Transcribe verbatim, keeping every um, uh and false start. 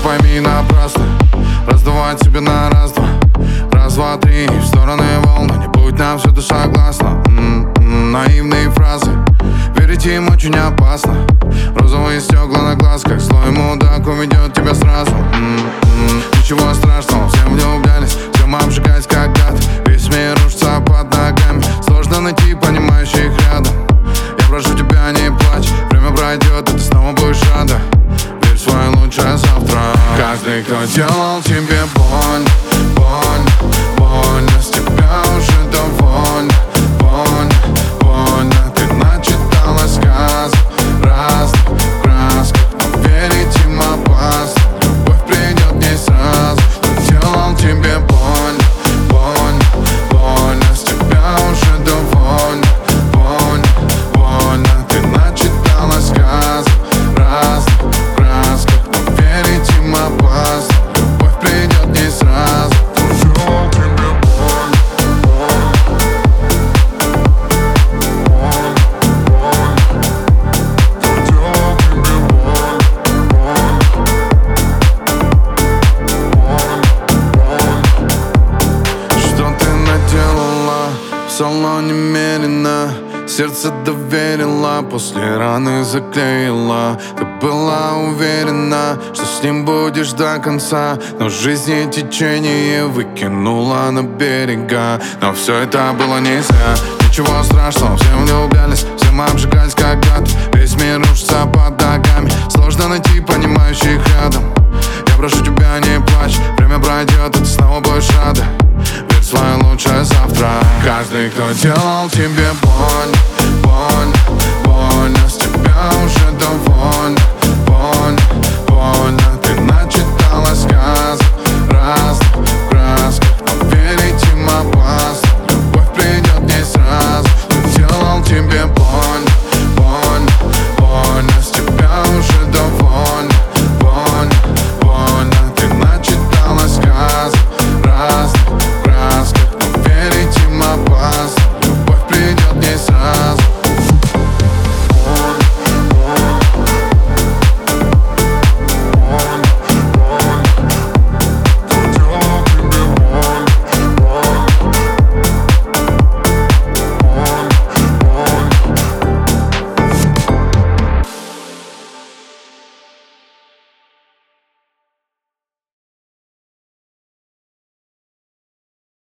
пойми напрасно раздавать себе на раз-два, раз, два, три, в стороны волны. Не будь нам всюду согласна. М-м-м, наивные фразы, верить им очень опасно. Розовые стекла на глазках, злой мудак уведет тебя сразу. М-м-м, ничего страшного, все влюблялись, всем обжигать когда-то. Весь мир рушится под ногами, сложно найти понимающих рядом. Я прошу тебя, не плачь, время пройдет, и ты снова будешь рада. Верь в свое лучшее завтра. Каждый, кто делал тебе боль, боль, больно, с тебя уже довольно, больно, больно. Ты начитала сказок разных красках, но верить им опасно. Любовь придет не сразу. Кто делал тебе боль, больно, больно, с тебя уже довольно, больно, больно. Ты начитала сказок разных красках, но верить им опасно. Любовь придет не сразу. В салоне медленно сердце доверила, после раны заклеила. Ты была уверена, что с ним будешь до конца, но жизни течение выкинула на берега. Но все это было не зря, ничего страшного, все влюблялись, всем обжигались когда-то. Весь мир рушится под ногами, сложно найти понимающих рядом. Я прошу тебя, не плачь, время пройдет, и ты снова будешь рада. Верь в свое лучшее завтра. Каждый, кто делал тебе боль, боль, больно, с тебя уже довольно,